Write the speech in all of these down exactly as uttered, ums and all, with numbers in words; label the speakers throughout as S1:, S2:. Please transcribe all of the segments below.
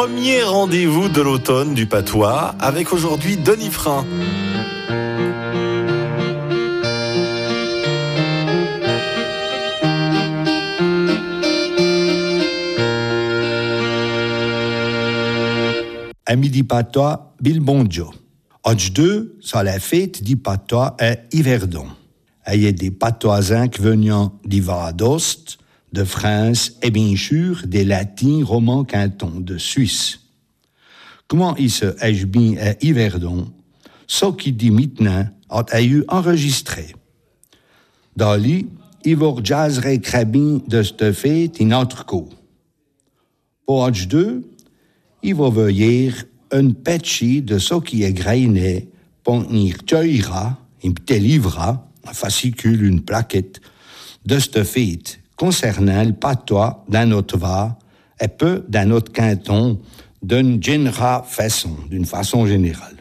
S1: Premier rendez-vous de l'automne du patois avec aujourd'hui Denis Frein.
S2: Ami di patois, Bill Bonjo. Odj deux, c'est la fête du patois à Yverdon. Il y a des patoisins qui venant d'Ivadost, de France et bien sûr des latins romans cantons de Suisse. Comment il se est bien à Yverdon, ce qui dit maintenant a eu enregistré. Dans lui, il va jazzrer crabin de cette fête in autre coup. Pour Odj deux, il va veiller un petchi de ce qui est grainé pour une teuira, une petite livra, un fascicule, une plaquette de cette fête concernant le patois d'un autre va et peu d'un autre canton d'une générale façon, d'une façon générale.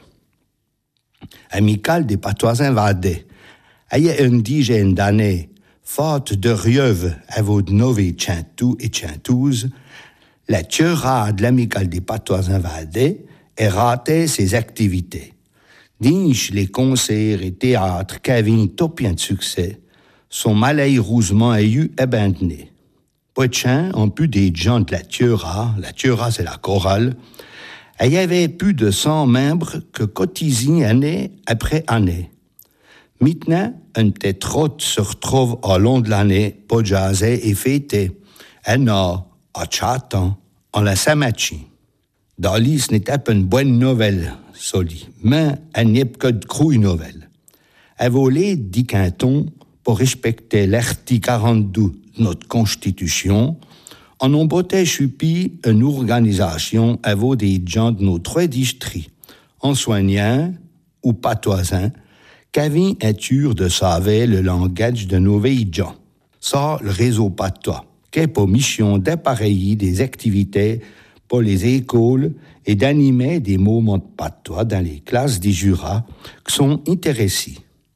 S2: Amical des patois invadés, il y a une dizaine d'années, faute de rieuve à vos nové chantou et chantouses, la tueura de l'amicale des patois invadés et raté ses activités. Dinch les concerts et théâtres qui avaient tout bien de succès, sont malheureusement eu abandonnés. Poitchin ont pu des gens de la tueura, la tueura c'est la chorale, et il y avait plus de cent membres que cotisaient année après année. Maintenant, un petit route se retrouve au long de l'année pour jazzer et fêter. Et non, à Chatan, en la Samachi. Dans l'île, ce n'était pas une bonne nouvelle, soli, mais elle n'est que de crue nouvelle. Elle volait dix cantons pour respecter l'article quarante-deux de notre Constitution, en ont botté chupi une organisation à vaut des gens de nos trois districts, en soignant ou patoisins, qui avaient un tour de savoir le langage de nos gens. Ça, le réseau patois, qui a pour mission d'appareiller des activités pour les écoles et d'animer des moments de patois dans les classes des jurats qui sont intéressés.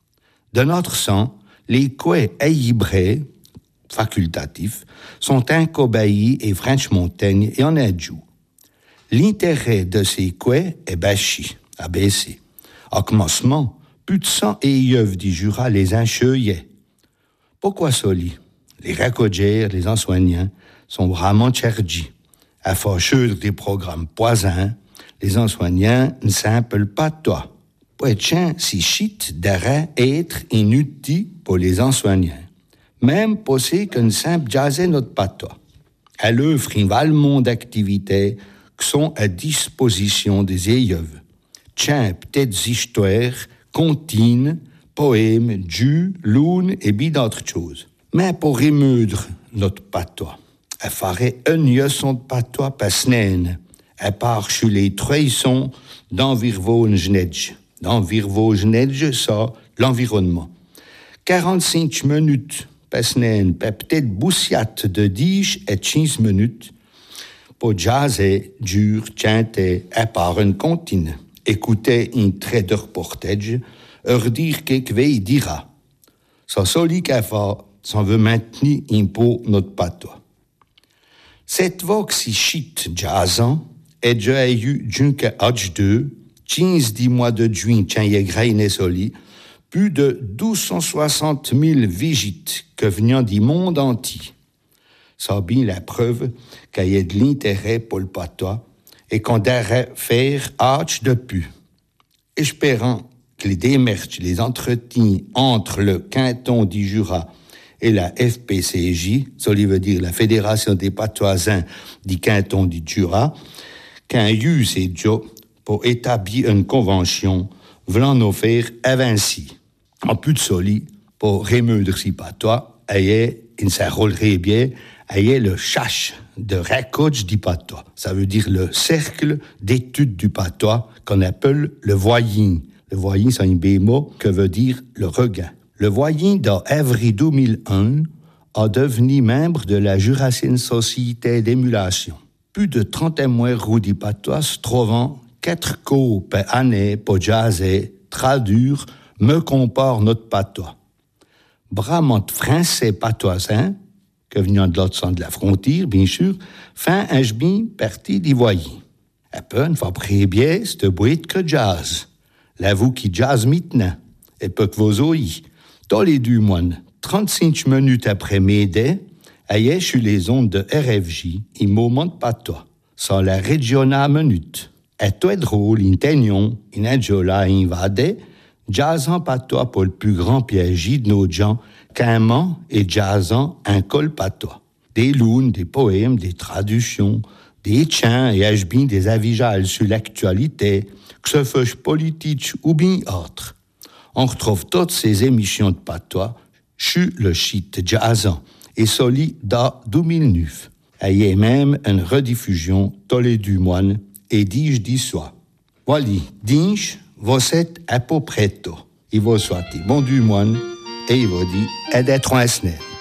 S2: De notre sens, les couets aïbrés, facultatifs, sont incobaillis et French-Montagne et en adjou. L'intérêt de ces couets est bachi, abaissé. À commencement, plus de cent éyeuves du Jura les encheuillaient. Pourquoi soli? Les racogères, les enseignants, sont vraiment tcherdji. À fâcheux des programmes poisins, les enseignants ne s'appellent pas toi. Poitchin si chite d'arrêt être inutile pour les enseignants. Même posé qu'un simple jazzé notre patois. À l'œuvre, un valmont d'activités qui sont à disposition des élèves. Tiens, petites histoires, comptines, poèmes, jus, lunes et bien d'autres choses. Mais pour émeudre notre patois, elle ferait un leçon de patois par semaine, à part chez les traissons d'environnement. D'environnement, ça, l'environnement. quarante-cinq minutes par semaine, par peut-être boussiate de dix et quinze minutes, pour jazzer, dur, chanter, à part une comptine, écouter un trait de reportage, leur dire quelque veille dira. Ça, soli qu'à faire, ça veut maintenir un peu notre patois. Cette voix si chite jazzant est déjà eu jusqu'à Odj deux, quinze dix mois de juin, tiens y grainé soli, plus de douze cent soixante mille visites que venant du monde entier. Ça a bien la preuve qu'il y a de l'intérêt pour le patois et qu'on devrait faire Odj depuis. Espérant que les démarches, les entretiens entre le canton du Jura et la F P C J, ça veut dire la Fédération des patoisins du canton du Jura, qu'un eu ces Joe pour établir une convention voulant nous faire avancer. En plus de soli, pour remeudre si patois, ayez, il s'arrolerait bien, ayez le chache de racoche du patois. Ça veut dire le cercle d'études du patois qu'on appelle le voyin. Le voyin, c'est un bémot que veut dire le regain. Le voyin, dans avril deux mille un, a devenu membre de la Jurassienne Société d'émulation. Plus de trente mois roux du patois se trouvant quatre cours par année pour jazzer, traduire, me compare notre patois. Bramant français patoisin, que venant de l'autre sens de la frontière, bien sûr, fin un bien parti du voyin. Et puis, on va prébier de bruit que jazz. La vous qui jazz maintenant. Et peut que vos oïs. Dans les deux mois, trente-cinq minutes après midi, ailleurs sur les ondes de R F J, il moment pas toi, sans la régionale minute. Et toi drôle, in tegnon, in adjola invade, jazzant pas toi pour le plus grand piège de nos gens, qu'aimant et jazzant un col pas toi. Des lunes, des poèmes, des traductions, des tiens et ajbin des avisales sur l'actualité, que ce soit politique ou bien autre. On retrouve toutes ces émissions de patois sur le site jazzant et soli dans deux mille neuf. Il y a même une rediffusion tous les deux mois et dix dix soir. Voilà, dix, vous êtes à peu près tout. Il va souhaiter bon du mois et il va dire, aide-toi un snell.